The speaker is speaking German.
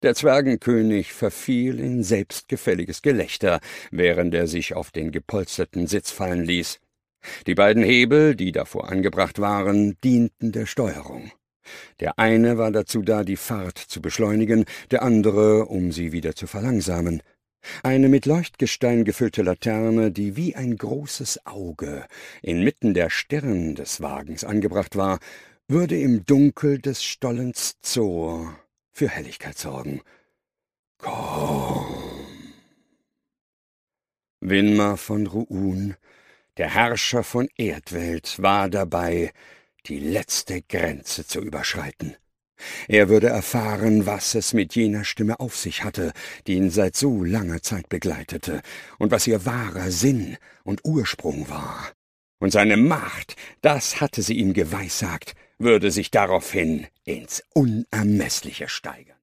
Der Zwergenkönig verfiel in selbstgefälliges Gelächter, während er sich auf den gepolsterten Sitz fallen ließ. Die beiden Hebel, die davor angebracht waren, dienten der Steuerung. Der eine war dazu da, die Fahrt zu beschleunigen, der andere, um sie wieder zu verlangsamen. Eine mit Leuchtgestein gefüllte Laterne, die wie ein großes Auge inmitten der Stirn des Wagens angebracht war, würde im Dunkel des Stollens Zor für Helligkeit sorgen. Komm! Winmar von Ruun, der Herrscher von Erdwelt, war dabei, die letzte Grenze zu überschreiten. Er würde erfahren, was es mit jener Stimme auf sich hatte, die ihn seit so langer Zeit begleitete, und was ihr wahrer Sinn und Ursprung war. Und seine Macht, das hatte sie ihm geweissagt, würde sich daraufhin ins Unermessliche steigern.